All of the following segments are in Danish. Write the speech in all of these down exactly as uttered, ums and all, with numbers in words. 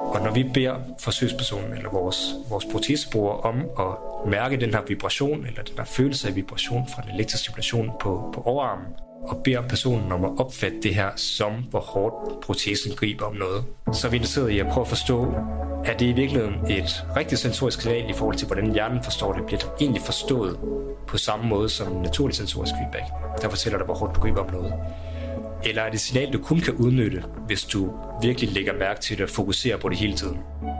Og når vi beder forsøgspersonen eller vores, vores protesebruger om at mærke den her vibration, eller den her følelse af vibration fra den elektriske stimulation på, på overarmen, og beder personen om at opfatte det her som, hvor hårdt protesen griber om noget, så er vi interesseret i at prøve at forstå, er det i virkeligheden et rigtig sensorisk signal i forhold til, hvordan hjernen forstår det, bliver det egentlig forstået på samme måde som naturlig sensorisk feedback, der fortæller dig, hvor hårdt du griber om noget. Eller er det et signal, du kun kan udnytte, hvis du virkelig lægger mærke til det og fokuserer på det hele tiden?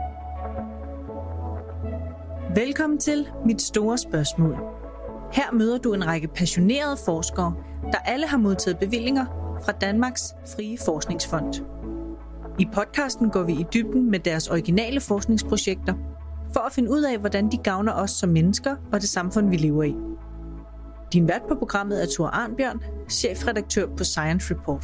Velkommen til Mit Store Spørgsmål. Her møder du en række passionerede forskere, der alle har modtaget bevillinger fra Danmarks Frie Forskningsfond. I podcasten går vi i dybden med deres originale forskningsprojekter, for at finde ud af, hvordan de gavner os som mennesker og det samfund, vi lever i. Din vært på programmet er Thor Arnbjørn, chefredaktør på Science Report.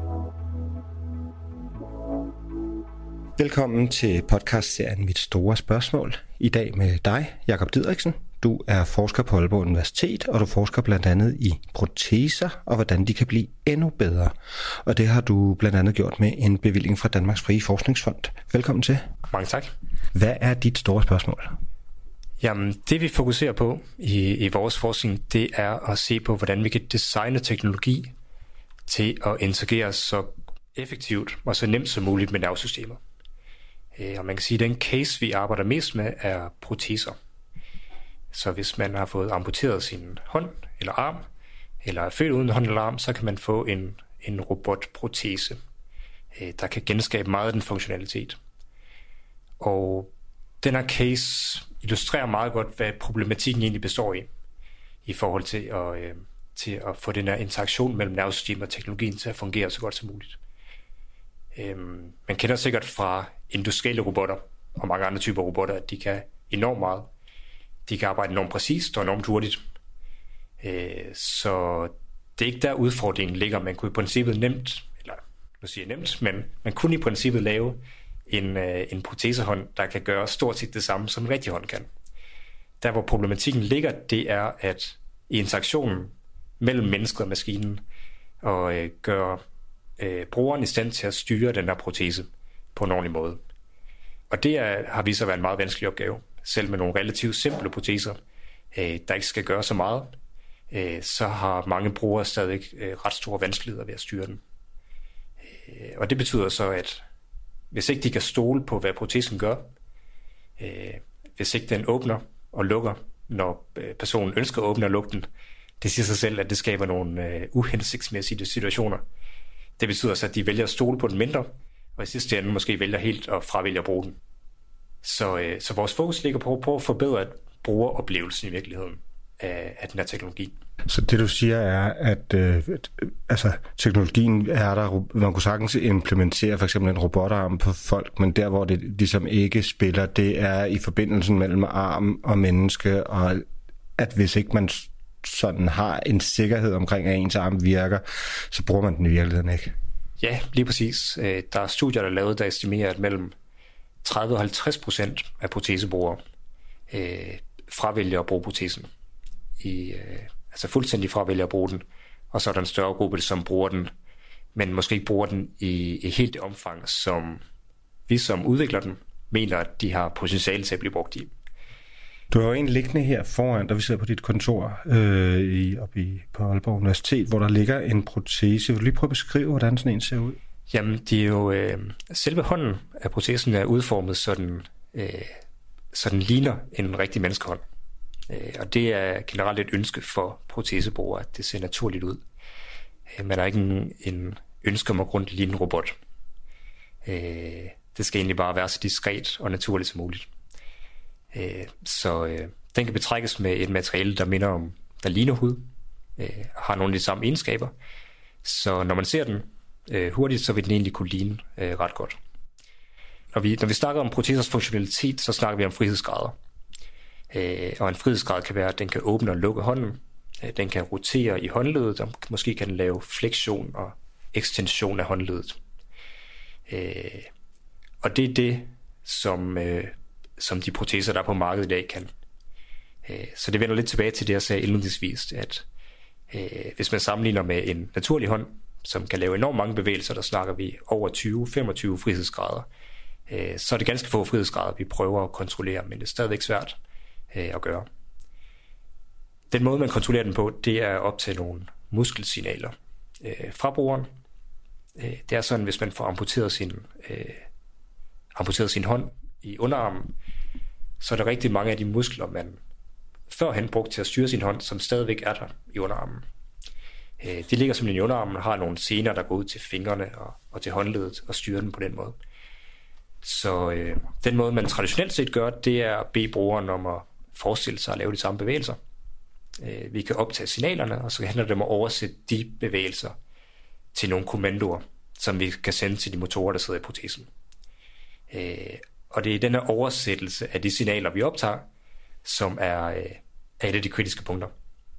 Velkommen til podcastserien Mit Store Spørgsmål. I dag med dig, Jakob Didriksen. Du er forsker på Aalborg Universitet, og du forsker blandt andet i proteser og hvordan de kan blive endnu bedre. Og det har du blandt andet gjort med en bevilling fra Danmarks Frie Forskningsfond. Velkommen til. Mange tak. Hvad er dit store spørgsmål? Jamen, det vi fokuserer på i, i vores forskning, det er at se på, hvordan vi kan designe teknologi til at interagere så effektivt og så nemt som muligt med nervesystemer. Og man kan sige, at den case, vi arbejder mest med, er proteser. Så hvis man har fået amputeret sin hånd eller arm, eller er født uden hånd eller arm, så kan man få en, en robotprotese, der kan genskabe meget af den funktionalitet. Og den her case illustrerer meget godt, hvad problematikken egentlig består i, i forhold til at, øh, til at få den her interaktion mellem nervesystemet og teknologien til at fungere så godt som muligt. Øhm, man kender sikkert fra industrielle robotter og mange andre typer robotter, at de kan enormt meget. De kan arbejde enormt præcist og enormt hurtigt. Øh, så det er ikke der udfordringen ligger. Man kunne i princippet nemt, eller nu siger jeg nemt, men man kunne i princippet lave en, øh, en protesehånd, der kan gøre stort set det samme, som en rigtig hånd kan. Der hvor problematikken ligger, det er, at i interaktionen mellem mennesket og maskinen, og øh, gøre øh, brugeren i stand til at styre den her protese på en ordentlig måde. Og det er, har vist sig at være en meget vanskelig opgave. Selv med nogle relativt simple proteser, øh, der ikke skal gøre så meget, øh, så har mange brugere stadig øh, ret store vanskeligheder ved at styre den. Øh, og det betyder så, at hvis ikke de kan stole på, hvad protesen gør, øh, hvis ikke den åbner og lukker, når øh, personen ønsker at åbne og lukke den, det siger sig selv, at det skaber nogle øh, uhensigtsmæssige situationer. Det betyder så, at de vælger at stole på den mindre, og i sidste ende måske vælger helt at fravælge at bruge den. Så, øh, så vores fokus ligger på, på at forbedre brugeroplevelsen i virkeligheden af, af den her teknologi. Så det du siger er, at øh, altså, teknologien er der, man kunne sagtens implementere for eksempel en robotarm på folk, men der hvor det ligesom ikke spiller, det er i forbindelsen mellem arm og menneske, og at hvis ikke man sådan har en sikkerhed omkring, at ens arm virker, så bruger man den i virkeligheden ikke. Ja, lige præcis. Der er studier, der er lavet, der estimerer, at mellem tredive og halvtreds procent af protesebrugere øh, fravælger at bruge protesen. I, øh, altså fuldstændig fravælger at bruge den. Og så er der en større gruppe, som bruger den, men måske ikke bruger den i, i helt det omfang, som vi som udvikler den, mener, at de har potentiale til at blive brugt i. Du har jo en liggende her foran, da vi sidder på dit kontor øh, i, oppe i, på Aalborg Universitet, hvor der ligger en protese. Vil du lige prøve at beskrive, hvordan sådan en ser ud? Jamen, det er jo øh, selve hånden af protesen er udformet, så den, øh, så den ligner en rigtig menneskehånd. Øh, og det er generelt et ønske for protesebrugere, at det ser naturligt ud. Øh, man har ikke en, en ønske om at grunde ligne en robot. Øh, det skal egentlig bare være så diskret og naturligt som muligt. Øh, så øh, den kan betrækkes med et materiale, der minder om, der ligner hud, øh, har nogle af de samme egenskaber. Så når man ser den øh, hurtigt, så vil den egentlig kunne ligne øh, ret godt. Når vi, når vi snakker om protesers funktionalitet, så snakker vi om frihedsgrader. Øh, og en frihedsgrad kan være, at den kan åbne og lukke hånden. Øh, den kan rotere i håndledet, og måske kan den lave fleksion og ekstension af håndledet. Øh, og det er det, som, øh, som de proteser, der er på markedet i dag, kan. Øh, så det vender lidt tilbage til det, jeg sagde indledningsvis, at øh, hvis man sammenligner med en naturlig hånd, som kan lave enormt mange bevægelser, der snakker vi over tyve til femogtyve frihedsgrader, øh, så er det ganske få frihedsgrader, vi prøver at kontrollere, men det er stadigvæk svært øh, at gøre. Den måde, man kontrollerer den på, det er op til nogle muskelsignaler øh, fra brugeren. Øh, det er sådan, hvis man får amputeret sin, øh, amputeret sin hånd i underarmen, så er der rigtig mange af de muskler, man førhen brugte til at styre sin hånd, som stadigvæk er der i underarmen. Øh, de ligger simpelthen i underarmen og har nogle sener, der går ud til fingrene og, og til håndledet og styrer den på den måde. Så øh, den måde, man traditionelt set gør, det er at bede brugeren om at forestille sig at lave de samme bevægelser. Øh, vi kan optage signalerne, og så handler det om at oversætte de bevægelser til nogle kommandoer, som vi kan sende til de motorer, der sidder i protesen. Øh, og det er denne oversættelse af de signaler, vi optager, som er, øh, er et af de kritiske punkter.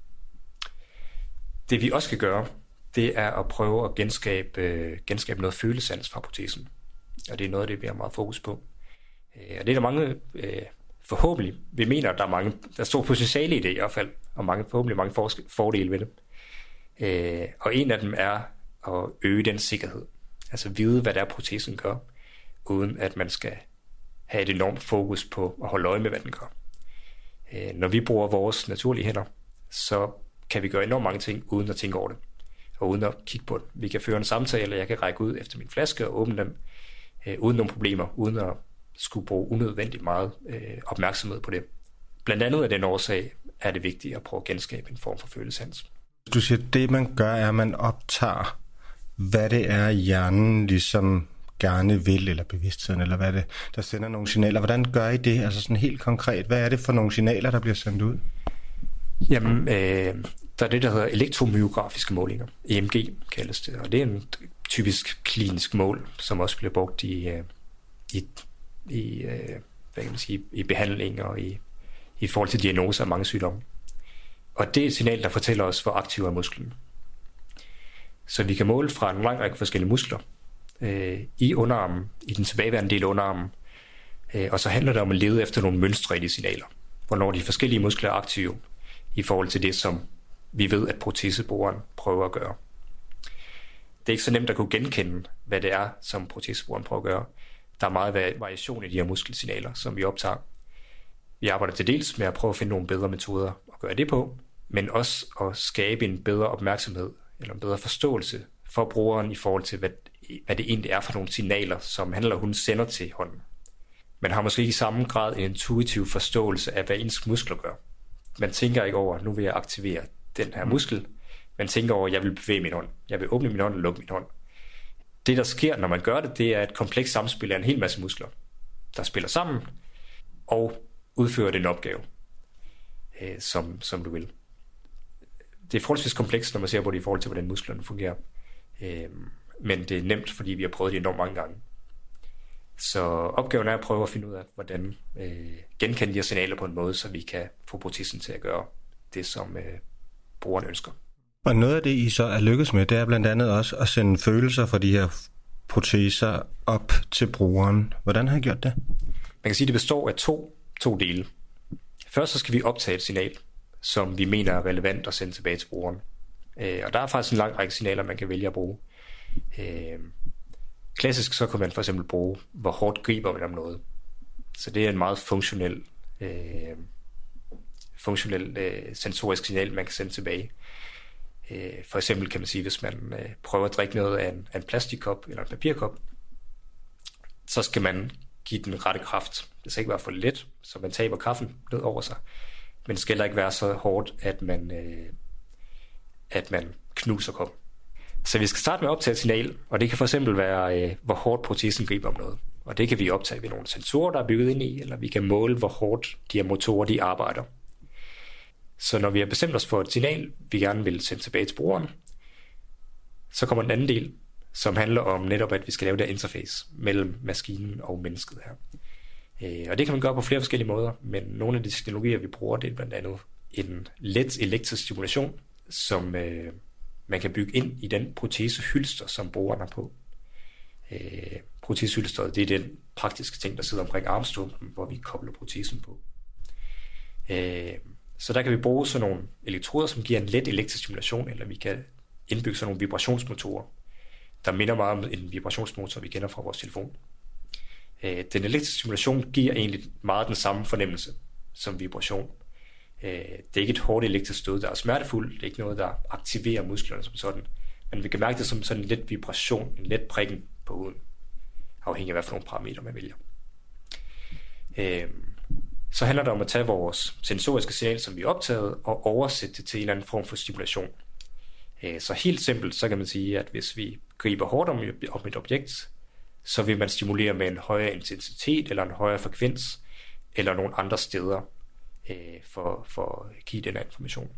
Det vi også skal gøre, det er at prøve at genskabe, øh, genskabe noget følesans fra protesen. Og det er noget af det, vi har meget fokus på. Øh, og det er der mange, øh, forhåbentlig, vi mener, at der er mange, der er stor potentiale i det i hvert fald, og mange, forhåbentlig mange fordele ved det. Øh, og en af dem er at øge den sikkerhed. Altså vide, hvad det er, protesen gør, uden at man skal have et enormt fokus på at holde øje med, hvad den gør. Øh, når vi bruger vores naturlige hænder, så kan vi gøre enormt mange ting, uden at tænke over det, og uden at kigge på det. Vi kan føre en samtale, jeg kan række ud efter min flaske og åbne den, øh, uden nogle problemer, uden at skulle bruge unødvendigt meget øh, opmærksomhed på det. Blandt andet af den årsag er det vigtigt at prøve at genskabe en form for følesans. Du siger, at det man gør, er, at man optager, hvad det er, hjernen ligesom gerne vil, eller bevidstheden, eller hvad det der sender nogle signaler. Hvordan gør I det? Altså sådan helt konkret, hvad er det for nogle signaler, der bliver sendt ud? Jamen, øh, der er det, der hedder elektromyografiske målinger. E M G kaldes det, og det er en typisk klinisk mål, som også bliver brugt i, øh, i, i, øh, hvad kan man sige, i behandling og i, i forhold til diagnoser af mange sygdomme. Og det er et signal, der fortæller os, hvor aktiv er musklen. Så vi kan måle fra en lang række forskellige muskler øh, i underarmen, i den tilbageværende del af underarmen, øh, og så handler det om at lede efter nogle mønstre i de signaler. Hvornår de forskellige muskler er aktive i forhold til det, som vi ved, at proteseboren prøver at gøre. Det er ikke så nemt at kunne genkende, hvad det er, som proteseboren prøver at gøre. Der er meget variation i de her muskelsignaler, som vi optager. Vi arbejder til dels med at prøve at finde nogle bedre metoder at gøre det på, men også at skabe en bedre opmærksomhed eller en bedre forståelse for brugeren i forhold til, hvad, hvad det egentlig er for nogle signaler, som han eller hun sender til hånden. Man har måske ikke i samme grad en intuitiv forståelse af, hvad ens muskler gør. Man tænker ikke over, nu vil jeg aktivere den her muskel. Man tænker over, jeg vil bevæge min hånd. Jeg vil åbne min hånd og lukke min hånd. Det, der sker, når man gør det, det er et komplekst samspil af en hel masse muskler, der spiller sammen og udfører den opgave, øh, som, som du vil. Det er forholdsvis komplekst, når man ser på det i forhold til, hvordan musklerne fungerer. Øh, men det er nemt, fordi vi har prøvet det enormt mange gange. Så opgaven er at prøve at finde ud af, hvordan øh, genkende de her signaler på en måde, så vi kan få protesen til at gøre det, som øh, brugeren ønsker. Og noget af det, I så er lykkes med, det er blandt andet også at sende følelser fra de her proteser op til brugeren. Hvordan har I gjort det? Man kan sige, at det består af to, to dele. Først så skal vi optage et signal, som vi mener er relevant at sende tilbage til brugeren. Øh, og der er faktisk en lang række signaler, man kan vælge at bruge. Øh, klassisk så kan man for eksempel bruge, hvor hårdt griber man om noget. Så det er en meget funktionel, øh, funktionel øh, sensorisk signal, man kan sende tilbage. Øh, for eksempel kan man sige, hvis man øh, prøver at drikke noget af en, af en plastikkop eller en papirkop, så skal man give den rette kraft. Det skal ikke være for let, så man taber kaffen ned over sig. Men det skal heller ikke være så hårdt, at man, øh, at man knuser koppen. Så vi skal starte med at optage et signal, og det kan for eksempel være, øh, hvor hårdt protesen griber om noget. Og det kan vi optage ved nogle sensorer, der er bygget ind i, eller vi kan måle, hvor hårdt de her motorer de arbejder. Så når vi har bestemt os for et signal, vi gerne vil sende tilbage til brugeren, så kommer den anden del, som handler om netop, at vi skal lave det interface mellem maskinen og mennesket her. Og det kan man gøre på flere forskellige måder, men nogle af de teknologier, vi bruger, det er blandt andet en let elektrisk stimulation, som øh, man kan bygge ind i den protesehylster, som brugeren har på. Øh, protesehylsteret, det er den praktiske ting, der sidder omkring armstumpen, hvor vi kobler protesen på. Øh, så der kan vi bruge sådan nogle elektroder, som giver en let elektrisk stimulation, eller vi kan indbygge sådan nogle vibrationsmotorer, der minder meget om en vibrationsmotor, vi kender fra vores telefon. Øh, den elektriske stimulation giver egentlig meget den samme fornemmelse som vibration. Øh, det er ikke et hårdt elektrisk stød, der er smertefuldt, det er ikke noget, der aktiverer musklerne som sådan, men vi kan mærke det som sådan en let vibration, en let prikken på huden, afhængig af hvad for nogle parametre man vælger. Øh, så handler det om at tage vores sensoriske signal, som vi er optaget, og oversætte det til en eller anden form for stimulation. Øh, så helt simpelt, så kan man sige, at hvis vi griber hårdt om, om et objekt, så vil man stimulere med en højere intensitet, eller en højere frekvens, eller nogle andre steder, øh, for, for at give den her information.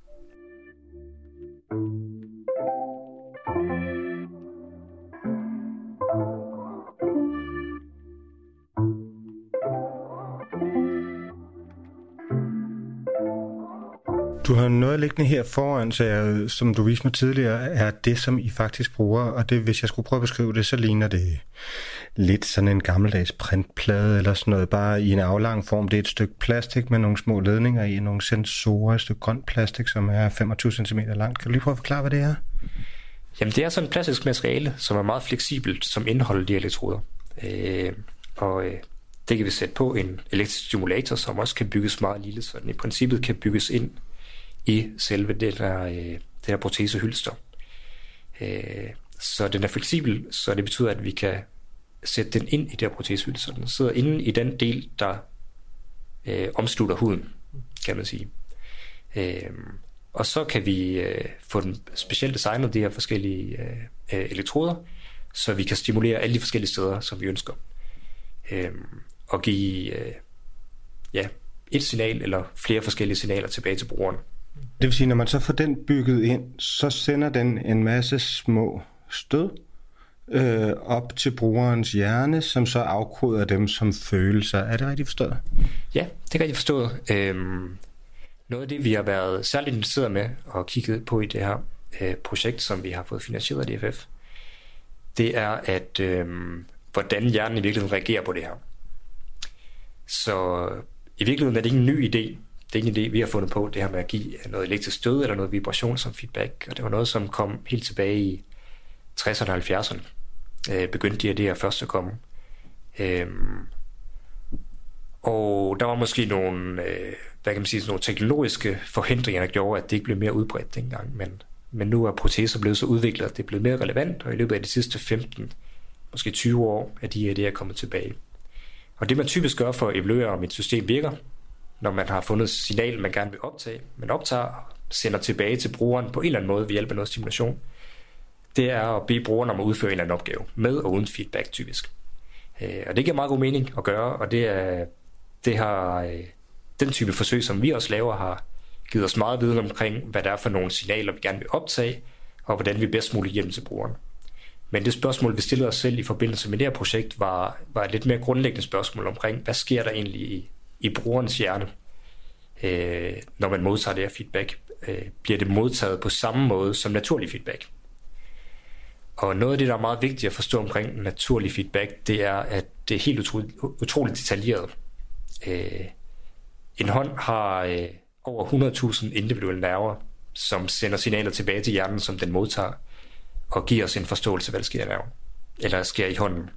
Du har noget liggende her foran, så jeg, som du viste mig tidligere, er det, som I faktisk bruger. Og det, hvis jeg skulle prøve at beskrive det, så ligner det lidt sådan en gammeldags printplade eller sådan noget, bare i en aflang form. Det er et stykke plastik med nogle små ledninger i, nogle sensorer, et stykke grønt plastik, som er femogtyve centimeter langt. Kan du lige prøve at forklare, hvad det er? Jamen, det er sådan et plastisk materiale, som er meget fleksibelt, som indeholder de elektroder. Øh, og øh, det kan vi sætte på en elektrisk stimulator, som også kan bygges meget lille, så den i princippet kan bygges ind i selve det der, øh, det der protesehylster. Øh, så den er fleksibel, så det betyder, at vi kan sætte den ind i det her protesehylster. Den sidder inde i den del, der øh, omslutter huden, kan man sige. Øh, og så kan vi øh, få den specielt designet, de her forskellige øh, elektroder, så vi kan stimulere alle de forskellige steder, som vi ønsker. Øh, og give øh, ja, et signal eller flere forskellige signaler tilbage til brugeren. Det vil sige, når man så får den bygget ind, så sender den en masse små stød øh, op til brugerens hjerne, som så afkoder dem som følelser. Er det rigtigt forstået? Ja, det er rigtigt forstået. Øhm, noget af det, vi har været særligt interesseret med og kigget på i det her øh, projekt, som vi har fået finansieret af D F F, det er, at øh, hvordan hjernen i virkeligheden reagerer på det her. Så i virkeligheden er det ikke en ny idé. Det er ikke en idé, vi har fundet på, det her med at give noget elektrisk stød eller noget vibration som feedback. Og det var noget, som kom helt tilbage i tresserne og halvfjerdserne. Øh, begyndte de her, det her først at komme. Øhm, og der var måske nogle, øh, hvad kan man sige, nogle teknologiske forhindringer, der gjorde, at det ikke blev mere udbredt dengang. Men, men nu er proteser blevet så udviklet, at det er blevet mere relevant, og i løbet af de sidste femten, måske tyve år, er de her idéer kommet tilbage. Og det man typisk gør for at evaluere, om et system virker, når man har fundet et signal, man gerne vil optage, man optager og sender tilbage til brugeren på en eller anden måde ved hjælp af noget stimulation, det er at bede brugeren om at udføre en eller anden opgave, med og uden feedback typisk. Og det giver meget god mening at gøre, og det, er, det har den type forsøg, som vi også laver, har givet os meget viden omkring, hvad der er for nogle signaler, vi gerne vil optage, og hvordan vi bedst muligt hjælper til brugeren. Men det spørgsmål, vi stillede os selv i forbindelse med det her projekt, var, var et lidt mere grundlæggende spørgsmål omkring, hvad sker der egentlig i i brugerens hjerne, øh, når man modtager det her feedback. Øh, bliver det modtaget på samme måde som naturlig feedback? Og noget af det, der er meget vigtigt at forstå omkring naturlig feedback, det er, at det er helt utroligt, utroligt detaljeret. Øh, en hånd har øh, over hundrede tusind individuelle nerver, som sender signaler tilbage til hjernen, som den modtager, og giver os en forståelse af, hvad der sker i nerven, eller sker i hånden.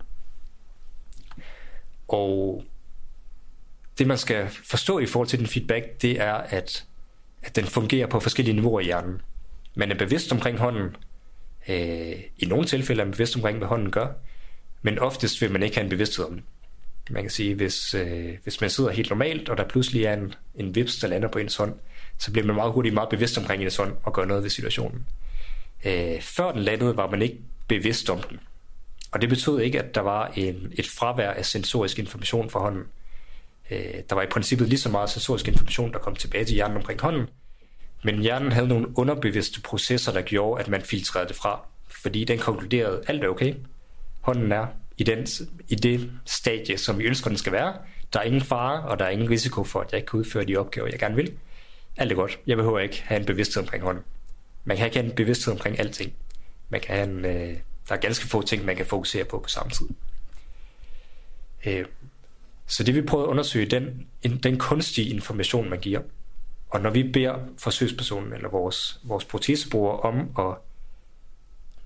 Og det, man skal forstå i forhold til den feedback, det er, at, at den fungerer på forskellige niveauer i hjernen. Man er bevidst omkring hånden. Øh, I nogle tilfælde er man bevidst omkring, hvad hånden gør, men oftest vil man ikke have en bevidsthed om det. Man kan sige, hvis, øh, hvis man sidder helt normalt, og der pludselig er en, en vips, der lander på ens hånd, så bliver man meget hurtigt meget bevidst omkring ens hånd og gør noget ved situationen. Øh, før den landede, var man ikke bevidst om den. Og det betød ikke, at der var en, et fravær af sensorisk information fra hånden. Der var i princippet lige så meget sensorisk information, der kom tilbage til hjernen omkring hånden, men hjernen havde nogle underbevidste processer, der gjorde, at man filtrerede det fra, fordi den konkluderede, alt er okay. Hånden er i, den, i det stadie, som vi ønsker, den skal være. Der er ingen fare, og der er ingen risiko for, at jeg ikke kan udføre de opgaver, jeg gerne vil. Alt er godt. Jeg behøver ikke have en bevidsthed omkring hånden. Man kan ikke have en bevidsthed omkring alting. Man kan have en, øh, der er ganske få ting, man kan fokusere på på samme tid. Øh, Så det vi prøver at undersøge, den, den kunstige information, man giver. Og når vi beder forsøgspersonen eller vores, vores protesebruger om at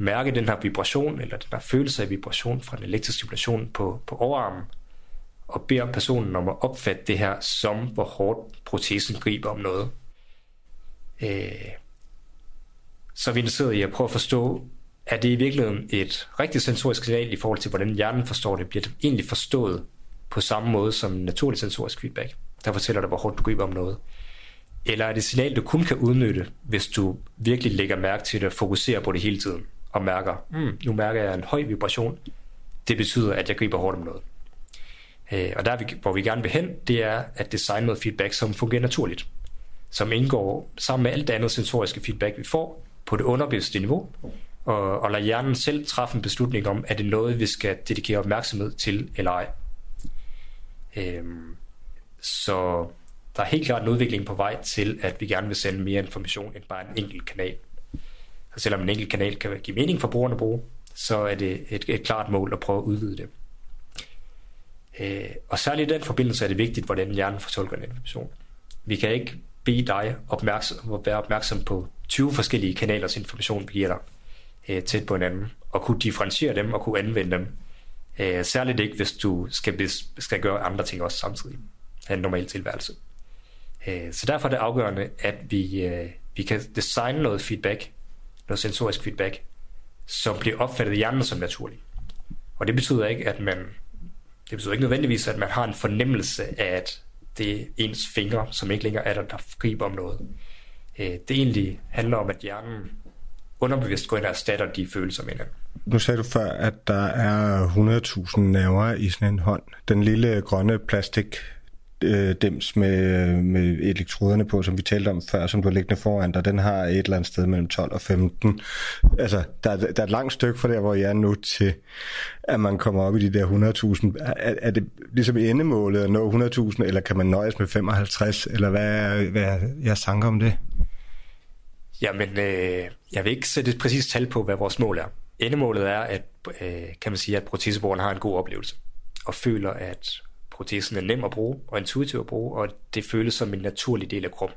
mærke den her vibration, eller den her følelse af vibration fra en elektrisk stimulation på, på overarmen, og beder personen om at opfatte det her som, hvor hårdt protesen griber om noget. Øh, så er vi interesseret i at prøve at forstå, er det i virkeligheden et rigtigt sensorisk signal i forhold til, hvordan hjernen forstår det? Bliver det egentlig forstået på samme måde som naturlig sensorisk feedback, der fortæller dig, hvor hårdt du griber om noget? Eller er det et signal, du kun kan udnytte, hvis du virkelig lægger mærke til det og fokuserer på det hele tiden, og mærker, mm, nu mærker jeg en høj vibration, det betyder, at jeg griber hårdt om noget. Øh, og der, hvor vi gerne vil hen, det er at designe noget feedback, som fungerer naturligt, som indgår sammen med alt det andet sensoriske feedback, vi får på det underbevidste niveau, og, og lade hjernen selv træffe en beslutning om, er det noget, vi skal dedikere opmærksomhed til, eller ej. Øhm, så der er helt klart en udvikling på vej til, at vi gerne vil sende mere information end bare en enkelt kanal. Så selvom en enkelt kanal kan give mening for brugerne at bruge, så er det et, et klart mål at prøve at udvide det. Øh, og særligt i den forbindelse er det vigtigt, hvordan hjernen fortolker den information. Vi kan ikke bede dig opmærksom, at være opmærksom på tyve forskellige kanalers information, vi giver dig øh, tæt på hinanden, og kunne differentiere dem og kunne anvende dem. Øh, særligt ikke, hvis du skal, skal gøre andre ting også samtidig. Have en normal tilværelse. Øh, så derfor er det afgørende, at vi, øh, vi kan designe noget feedback, noget sensorisk feedback, som bliver opfattet i hjernen som naturligt. Og det betyder ikke, at man det betyder ikke nødvendigvis, at man har en fornemmelse af, at det er ens fingre, som ikke længere er der, der griber om noget. Det egentlig handler om, at hjernen underbevidst går ind og erstatter de følelser med hinanden. Nu sagde du før, at der er hundrede tusind nerver i sådan en hånd. Den lille grønne plastik øh, dims med, med elektroderne på, som vi talte om før, som du har liggende foran dig, den har et eller andet sted mellem tolv og femten. Altså, der, der er et langt stykke fra der, hvor jeg er nu til, at man kommer op i de der hundrede tusind. Er, er det ligesom endemålet at nå hundrede tusind, eller kan man nøjes med femoghalvtreds, eller hvad er, hvad er jeres tanker om det? Jamen, øh, jeg vil ikke sætte et præcist tal på, hvad vores mål er. Endemålet er, at, øh, kan man sige, at protesebrugeren har en god oplevelse, og føler, at protesen er nem at bruge og intuitiv at bruge, og det føles som en naturlig del af kroppen.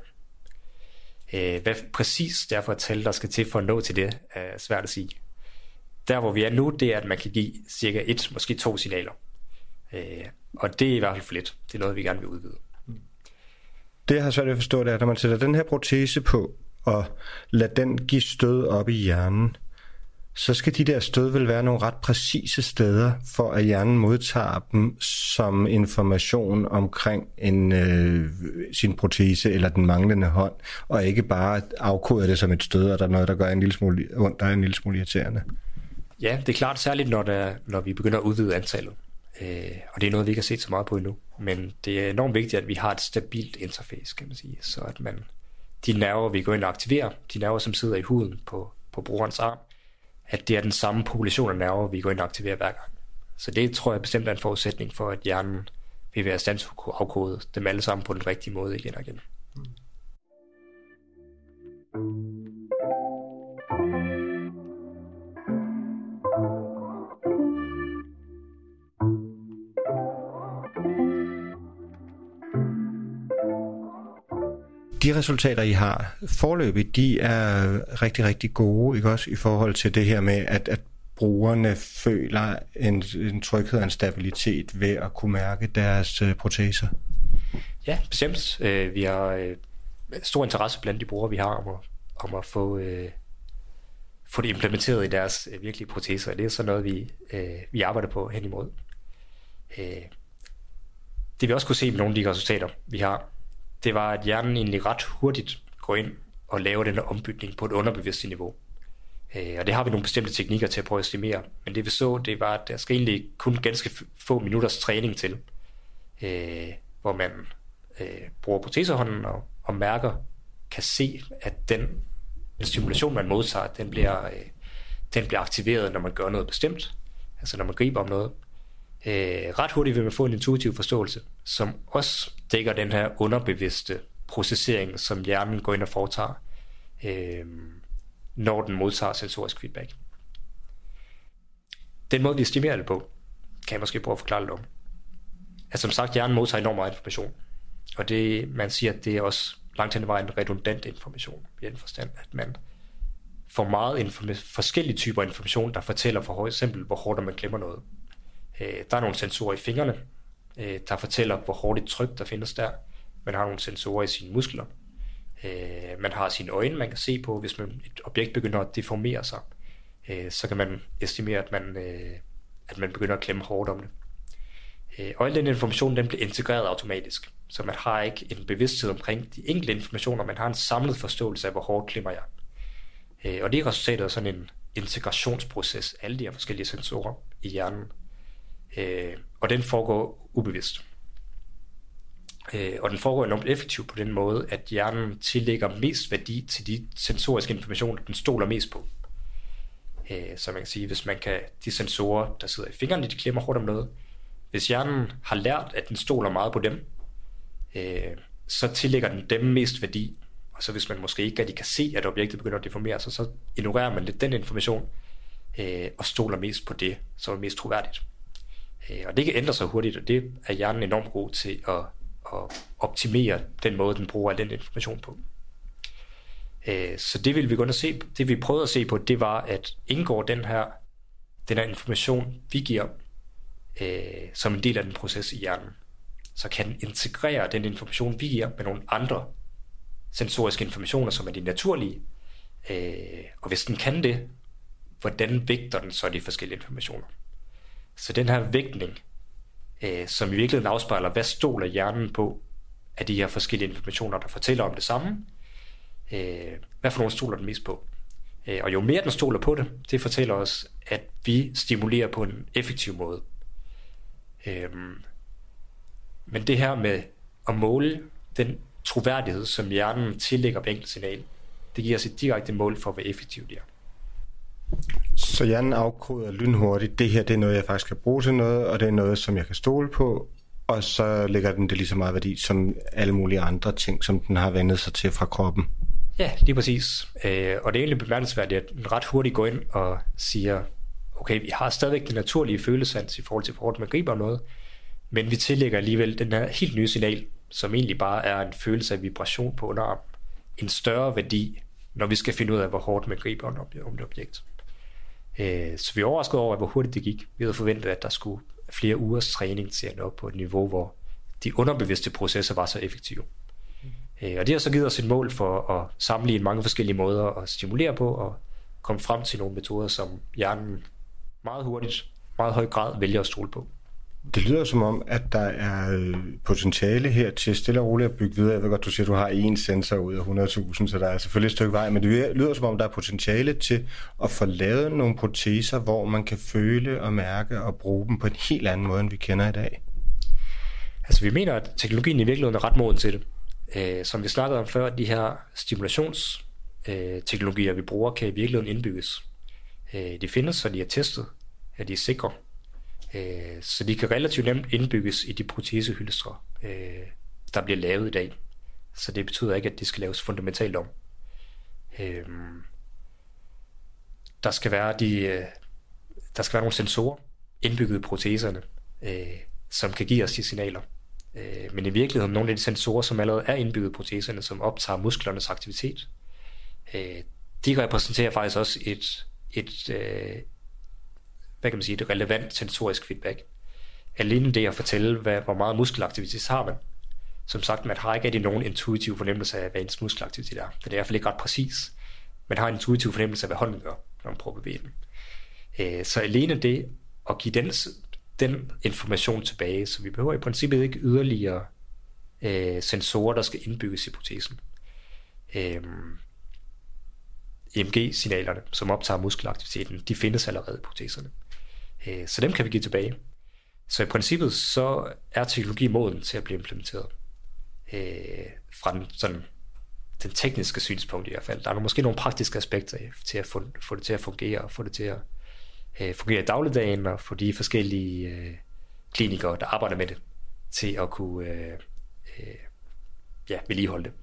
Øh, hvad præcis derfor et tal, der skal til for at nå til det, er svært at sige. Der, hvor vi er nu, det er, at man kan give cirka et, måske to signaler. Øh, og det er i hvert fald for lidt. Det er noget, vi gerne vil udvide. Det, jeg har svært ved at forstå, det er, at når man sætter den her protese på, og lader den give stød op i hjernen, så skal de der stød vel være nogle ret præcise steder, for at hjernen modtager dem som information omkring en, øh, sin protese eller den manglende hånd, og ikke bare afkoder det som et stød, og der er noget, der gør en lille smule ondt, der er en lille smule irriterende. Ja, det er klart særligt, når, der, når vi begynder at udvide antallet. Øh, og det er noget, vi ikke har set så meget på endnu. Men det er enormt vigtigt, at vi har et stabilt interface, kan man sige, så at man de nerver, vi går ind og aktiverer, de nerver, som sidder i huden på, på brugerens arm, at det er den samme population af nerver, vi går ind og aktiverer hver gang. Så det tror jeg bestemt er en forudsætning for, at hjernen vil være i stand til at kunne afkode dem alle sammen på den rigtige måde igen og igen. De resultater, I har foreløbig, de er rigtig, rigtig gode, ikke også, i forhold til det her med, at, at brugerne føler en, en tryghed og en stabilitet ved at kunne mærke deres uh, proteser. Ja, bestemt. Uh, vi har uh, stor interesse blandt de brugere, vi har om at, om at få, uh, få det implementeret i deres uh, virkelige proteser. Det er så noget, vi, uh, vi arbejder på hen imod. Uh, det vi også kunne se med nogle af de resultater, vi har, det var, at hjernen egentlig ret hurtigt går ind og laver den ombytning på et underbevidst niveau. Øh, og det har vi nogle bestemte teknikker til at prøve at estimere. Men det vi så, det var, at der skal egentlig kun ganske få minutters træning til, øh, hvor man øh, bruger protesehånden og, og mærker, kan se, at den, den stimulation, man modtager, den bliver, øh, den bliver aktiveret, når man gør noget bestemt. Altså når man griber om noget. Øh, ret hurtigt vil man få en intuitiv forståelse, som også dækker den her underbevidste processering, som hjernen går ind og foretager, øh, når den modtager sensorisk feedback. Den måde, vi estimerer det på, kan jeg måske prøve at forklare lidt om. Altså som sagt, hjernen modtager enormt meget information, og det, man siger, at det er også langt hen ad vejen redundant information, i den forstand, at man for meget inform- forskellige typer information, der fortæller for eksempel, hvor hårdt man klemmer noget. Øh, der er nogle sensorer i fingrene, øh, der fortæller, hvor hårdt et tryk, der findes der. Man har nogle sensorer i sine muskler. Øh, man har sine øjne, man kan se på, hvis man, et objekt begynder at deformere sig. Øh, så kan man estimere, at man, øh, at man begynder at klemme hårdt om det. Øh, og al den information, den bliver integreret automatisk. Så man har ikke en bevidsthed omkring de enkelte informationer, man har en samlet forståelse af, hvor hårdt klemmer jeg. Øh, og det er resultatet af sådan en integrationsproces, alle de her forskellige sensorer i hjernen. Øh, og den foregår ubevidst. Øh, og den foregår enormt effektivt på den måde, at hjernen tillægger mest værdi til de sensoriske informationer, den stoler mest på. Øh, så man kan sige, hvis man kan, de sensorer, der sidder i fingrene, de klemmer hårdt om noget, hvis hjernen har lært, at den stoler meget på dem, øh, så tillægger den dem mest værdi. Og så hvis man måske ikke rigtig kan se, at objektet begynder at deformere sig, så ignorerer man lidt den information, øh, og stoler mest på det, som er mest troværdigt. Øh, og det kan ændre sig hurtigt, og det er hjernen enormt god til at, at optimere den måde, den bruger den information på. Øh, så det vil vi gå ind og se, det vi prøvede at se på, det var, at indgår den her, den her information, vi giver, øh, som en del af den proces i hjernen, så kan den integrere den information, vi giver, med nogle andre sensoriske informationer, som er de naturlige. Øh, og hvis den kan det, hvordan vægter den så de forskellige informationer? Så den her vægtning, øh, som i virkeligheden afspejler, hvad stoler hjernen på af de her forskellige informationer, der fortæller om det samme, øh, hvad for nogle stoler den mest på? Øh, og jo mere den stoler på det, det fortæller os, at vi stimulerer på en effektiv måde. Øh, men det her med at måle den troværdighed, som hjernen tillægger hver enkelt signal, det giver os et direkte mål for, hvor effektivt det er. Så hjernen afkoder lynhurtigt, det her det er noget, jeg faktisk kan bruge til noget, og det er noget, som jeg kan stole på, og så lægger den det lige så meget værdi som alle mulige andre ting, som den har vendet sig til fra kroppen. Ja, lige præcis. Øh, og det er egentlig bemærkelsesværdigt, at den ret hurtigt går ind og siger, okay, vi har stadigvæk den naturlige følesans i forhold til, hvor man griber noget, men vi tillægger alligevel den her helt nye signal, som egentlig bare er en følelse af vibration på underarm, en større værdi, når vi skal finde ud af, hvor hårdt man griber om et objekt. Så vi er overrasket over, hvor hurtigt det gik. Vi havde forventet, at der skulle flere ugers træning til at nå op på et niveau, hvor de underbevidste processer var så effektive. Og det har så givet os et mål for at sammenligne mange forskellige måder at stimulere på, og komme frem til nogle metoder, som hjernen meget hurtigt, meget høj grad vælger at stole på. Det lyder som om, at der er potentiale her til stille og roligt at bygge videre. Jeg ved godt, du siger, at du har én sensor ud af hundrede tusind, så der er selvfølgelig et stykke vej, men det lyder som om, der er potentiale til at få lavet nogle proteser, hvor man kan føle og mærke og bruge dem på en helt anden måde, end vi kender i dag. Altså vi mener, at teknologien i virkeligheden er ret moden til det. Øh, som vi snakkede om før, de her stimulationsteknologier, vi bruger, kan i virkeligheden indbygges. Øh, de findes, så de er testet, at de er sikre. Så de kan relativt nemt indbygges i de protesehylstre, der bliver lavet i dag. Så det betyder ikke, at de skal laves fundamentalt om. Der skal være, de, der skal være nogle sensorer indbygget i proteserne, som kan give os de signaler. Men i virkeligheden nogle af de sensorer, som allerede er indbygget i proteserne, som optager musklernes aktivitet, de repræsenterer faktisk også et, et hvad kan man sige, et relevant sensorisk feedback. Alene det at fortælle, hvad, hvor meget muskelaktivitet har man. Som sagt, man har ikke rigtig nogen intuitiv fornemmelse af, hvad ens muskelaktivitet er. Det er i hvert fald ikke ret præcis. Man har en intuitiv fornemmelse af, hvad hånden gør, når man prøver at bevæge den. Så alene det at give den, den information tilbage, så vi behøver i princippet ikke yderligere øh, sensorer, der skal indbygges i protesen. Øh, E M G-signalerne, som optager muskelaktiviteten, de findes allerede i proteserne. Så dem kan vi give tilbage. Så i princippet så er teknologi moden til at blive implementeret. Fra den, sådan, den tekniske synspunkt i hvert fald. Der er måske nogle praktiske aspekter til at få, få det til at fungere, og få det til at fungere i dagligdagen, og få de forskellige klinikere, der arbejder med det, til at kunne ja, vedligeholde det.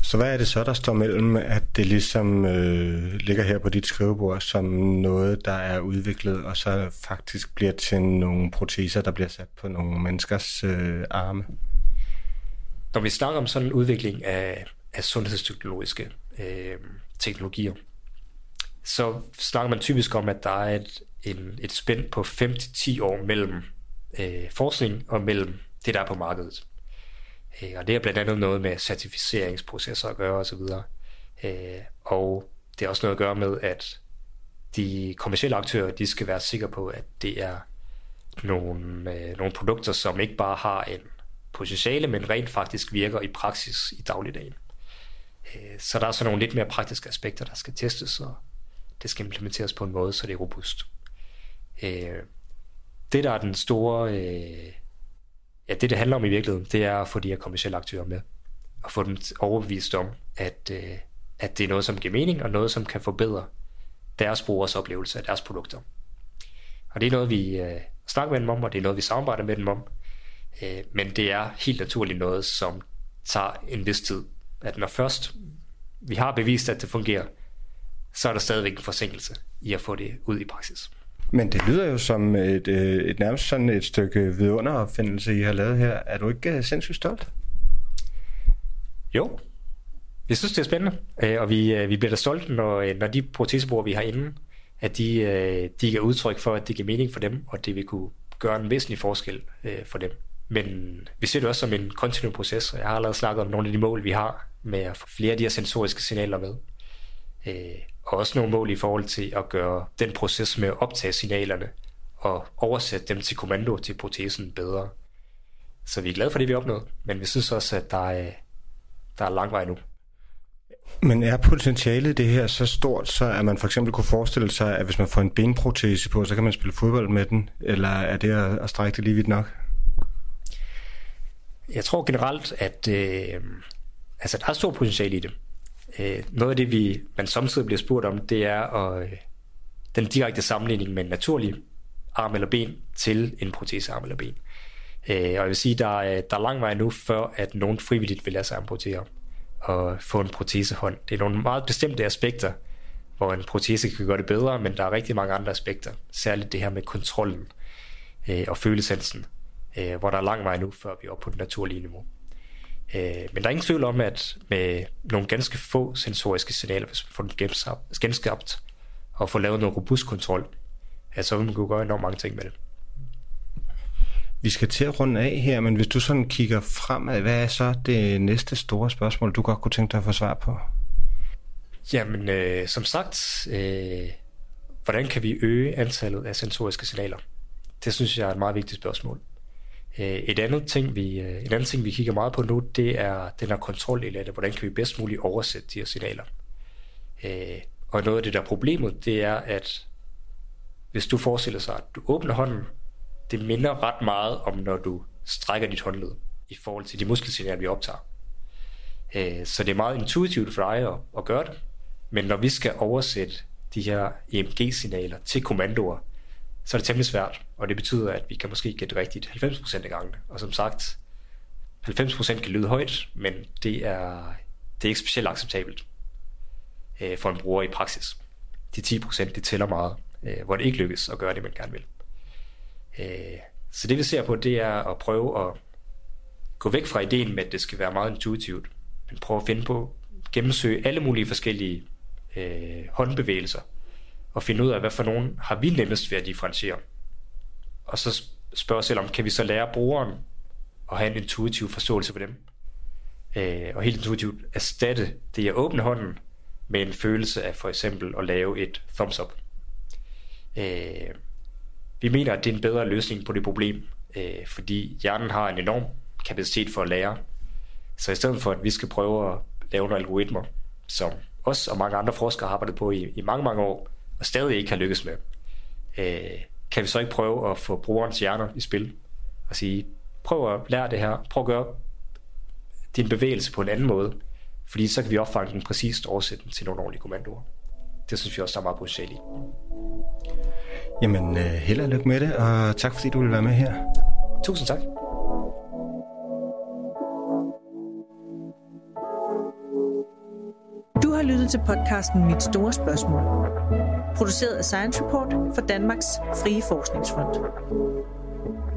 Så hvad er det så, der står mellem, at det ligesom øh, ligger her på dit skrivebord som noget, der er udviklet, og så faktisk bliver til nogle proteser, der bliver sat på nogle menneskers øh, arme? Når vi snakker om sådan en udvikling af, af sundhedsteknologiske øh, teknologier, så snakker man typisk om, at der er et, en, et spænd på fem til ti år mellem øh, forskning og mellem det, der er på markedet. Øh, og det er blandt andet noget med certificeringsprocesser at gøre osv. Øh, og det er også noget at gøre med, at de kommercielle aktører, de skal være sikre på, at det er nogle, øh, nogle produkter, som ikke bare har en potentiale, men rent faktisk virker i praksis i dagligdagen. Øh, så der er så nogle lidt mere praktiske aspekter, der skal testes, og det skal implementeres på en måde, så det er robust. Øh, det, der er den store... Øh, ja, det, det handler om i virkeligheden, det er at få de her kommercielle aktører med, og få dem overbevist om, at, øh, at det er noget, som giver mening, og noget, som kan forbedre deres brugers oplevelse af deres produkter. Og det er noget, vi øh, snakker med dem om, og det er noget, vi samarbejder med dem om, øh, men det er helt naturligt noget, som tager en vis tid. At når først vi har bevist, at det fungerer, så er der stadigvæk en forsinkelse i at få det ud i praksis. Men det lyder jo som et, et nærmest sådan et stykke vidunderopfindelse, I har lavet her. Er du ikke sindssygt stolt? Jo, jeg synes, det er spændende, og vi, vi bliver da stolte, når, når de protesebruger, vi har inde, at de, de giver udtryk for, at det giver mening for dem, og det vil kunne gøre en væsentlig forskel for dem. Men vi ser det også som en kontinuerlig proces, og jeg har allerede snakket om nogle af de mål, vi har med at få flere af de her sensoriske signaler med. Og også nogle mål i forhold til at gøre den proces med at optage signalerne og oversætte dem til kommando til protesen bedre. Så vi er glade for det, vi har opnået, men vi synes også, at der er, der er lang vej nu. Men er potentialet det her så stort, så at man for eksempel kunne forestille sig, at hvis man får en benprotese på, så kan man spille fodbold med den? Eller er det at, at strække det lige vidt nok? Jeg tror generelt, at øh, altså, der er stort potentiale i det. Øh, noget af det, vi, man samtidig bliver spurgt om, det er at, øh, den direkte sammenligning med en naturlig arm eller ben til en protesearm eller ben. Øh, og jeg vil sige, der er, der er lang vej nu, før at nogen frivilligt vil lade sig amputere og få en protesehånd. Det er nogle meget bestemte aspekter, hvor en protese kan gøre det bedre, men der er rigtig mange andre aspekter. Særligt det her med kontrollen øh, og følesansen, øh, hvor der er lang vej nu, før vi er oppe på det naturlige niveau. Øh, men der er ingen tvivl om, at med nogle ganske få sensoriske signaler, hvis man får dem genskabt og får lavet noget robust kontrol, ja, så vil man kunne gøre enormt mange ting med det. Vi skal til at runde af her, men hvis du sådan kigger fremad, hvad er så det næste store spørgsmål, du godt kunne tænke dig at få svar på? Jamen, øh, som sagt, øh, hvordan kan vi øge antallet af sensoriske signaler? Det synes jeg er et meget vigtigt spørgsmål. Øh, et andet ting, vi, øh, en anden ting, vi kigger meget på nu, det er den her kontroldel af det. Hvordan kan vi bedst muligt oversætte de her signaler? Øh, og noget af det der problemet, det er, at hvis du forestiller sig, at du åbner hånden, det minder ret meget om, når du strækker dit håndled i forhold til de muskelsignaler, vi optager. Så det er meget intuitivt for dig at, at gøre det, men når vi skal oversætte de her E M G-signaler til kommandoer, så er det temmelig svært, og det betyder, at vi kan måske gætte rigtigt halvfems procent af gangene. Og som sagt, halvfems procent kan lyde højt, men det er, det er ikke specielt acceptabelt for en bruger i praksis. De ti procent, det tæller meget, hvor det ikke lykkes at gøre det, man gerne vil. Så det vi ser på, det er at prøve at gå væk fra ideen med, at det skal være meget intuitivt, men prøve at finde på, gennemsøge alle mulige forskellige øh, håndbevægelser, og finde ud af, hvad for nogen har vi nemmest ved at differentiere. Og så spørge os selv om, kan vi så lære brugeren at have en intuitiv forståelse for dem? Øh, og helt intuitivt erstatte det at åbne hånden med en følelse af for eksempel at lave et thumbs up. Øh, Vi mener, at det er en bedre løsning på det problem, øh, fordi hjernen har en enorm kapacitet for at lære. Så i stedet for, at vi skal prøve at lave nogle algoritmer, som os og mange andre forskere har arbejdet på i, i mange, mange år, og stadig ikke har lykkes med, øh, kan vi så ikke prøve at få brugerens hjerner i spil og sige, prøv at lære det her, prøv at gøre din bevægelse på en anden måde, fordi så kan vi opfange den præcist og oversætte den til nogle ordentlige kommandoer. Det synes vi også, der er meget potentiale i. Jamen, held og lykke med det, og tak fordi du ville være med her. Tusind tak. lyttet til podcasten Mit Store Spørgsmål. Produceret af Science Report for Danmarks Frie Forskningsfond.